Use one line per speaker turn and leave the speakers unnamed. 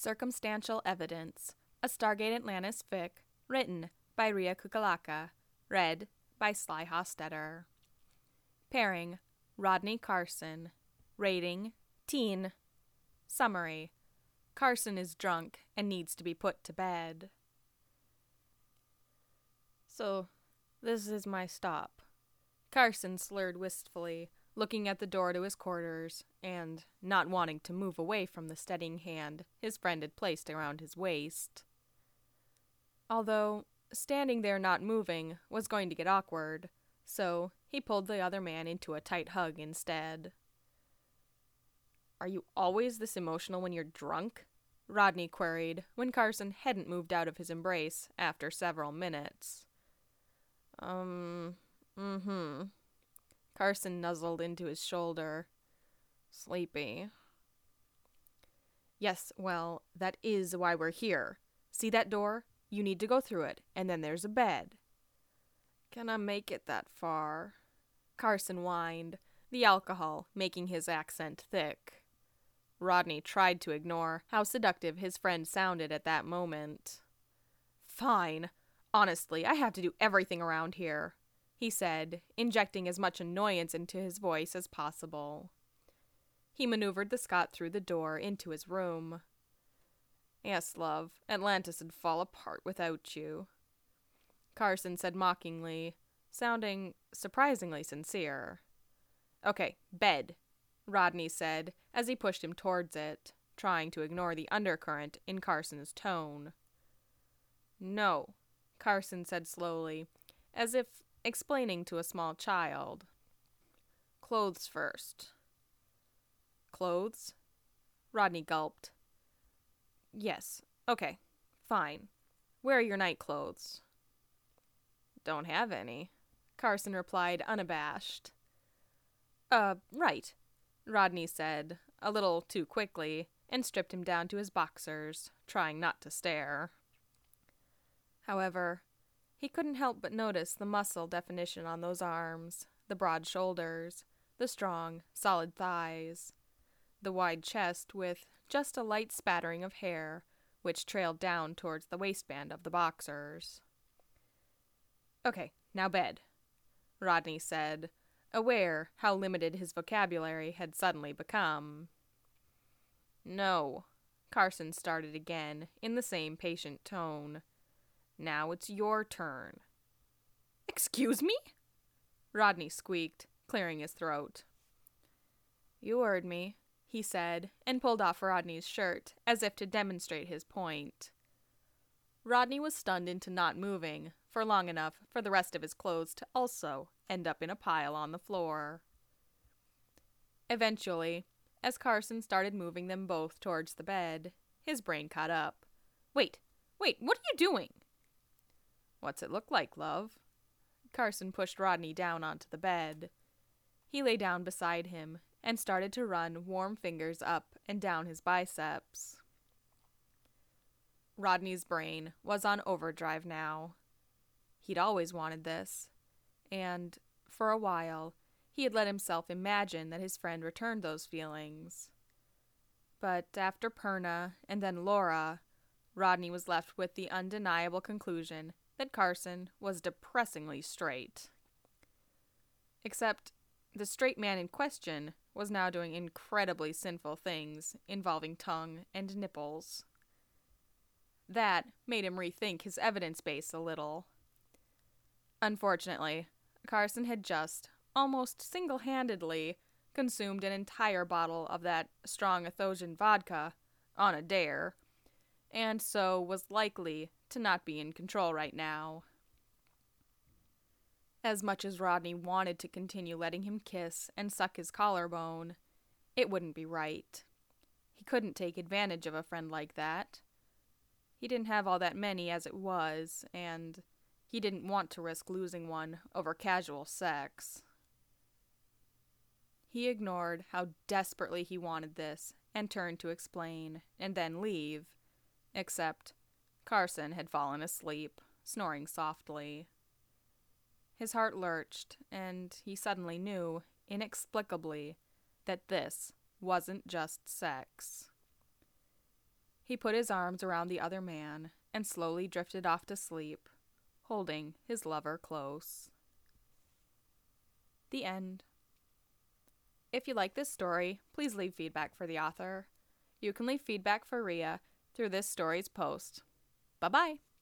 Circumstantial Evidence, a Stargate Atlantis fic, written by Ria Kukalaka, read by Sly Hostetter. Pairing, Rodney Carson. Rating, teen. Summary, Carson is drunk and needs to be put to bed. So, this is my stop. Carson slurred wistfully, looking at the door to his quarters, and not wanting to move away from the steadying hand his friend had placed around his waist. Although, standing there not moving was going to get awkward, so he pulled the other man into a tight hug instead. "Are you always this emotional when you're drunk?" Rodney queried when Carson hadn't moved out of his embrace after several minutes. Carson nuzzled into his shoulder. "Sleepy." "Yes, well, that is why we're here. See that door? You need to go through it, and then there's a bed." "Can I make it that far?" Carson whined, the alcohol making his accent thick. Rodney tried to ignore how seductive his friend sounded at that moment. "Fine. Honestly, I have to do everything around here," he said, injecting as much annoyance into his voice as possible. He maneuvered the Scot through the door into his room. "Yes, love, Atlantis would fall apart without you," Carson said mockingly, sounding surprisingly sincere. "Okay, bed," Rodney said as he pushed him towards it, trying to ignore the undercurrent in Carson's tone. "No," Carson said slowly, as if explaining to a small child. "Clothes first." "Clothes?" Rodney gulped. "Yes, okay, fine. Where are your night clothes?" "Don't have any," Carson replied unabashed. Right," Rodney said, a little too quickly, and stripped him down to his boxers, trying not to stare. However, he couldn't help but notice the muscle definition on those arms, the broad shoulders, the strong, solid thighs, the wide chest with just a light spattering of hair, which trailed down towards the waistband of the boxers. "Okay, now bed," Rodney said, aware how limited his vocabulary had suddenly become. "No," Carson started again, in the same patient tone. "Now it's your turn." "Excuse me?" Rodney squeaked, clearing his throat. "You heard me," he said, and pulled off Rodney's shirt, as if to demonstrate his point. Rodney was stunned into not moving for long enough for the rest of his clothes to also end up in a pile on the floor. Eventually, as Carson started moving them both towards the bed, his brain caught up. Wait, what are you doing?" "What's it look like, love?" Carson pushed Rodney down onto the bed. He lay down beside him and started to run warm fingers up and down his biceps. Rodney's brain was on overdrive now. He'd always wanted this, and, for a while, he had let himself imagine that his friend returned those feelings. But after Perna and then Laura, Rodney was left with the undeniable conclusion that Carson was depressingly straight. Except the straight man in question was now doing incredibly sinful things involving tongue and nipples. That made him rethink his evidence base a little. Unfortunately, Carson had just, almost single-handedly, consumed an entire bottle of that strong Athosian vodka on a dare, and so was likely to not be in control right now. As much as Rodney wanted to continue letting him kiss and suck his collarbone, it wouldn't be right. He couldn't take advantage of a friend like that. He didn't have all that many as it was, and he didn't want to risk losing one over casual sex. He ignored how desperately he wanted this and turned to explain, and then leave, except Carson had fallen asleep, snoring softly. His heart lurched, and he suddenly knew, inexplicably, that this wasn't just sex. He put his arms around the other man and slowly drifted off to sleep, holding his lover close. The end. If you like this story, please leave feedback for the author. You can leave feedback for Ria through this story's post. Bye-bye!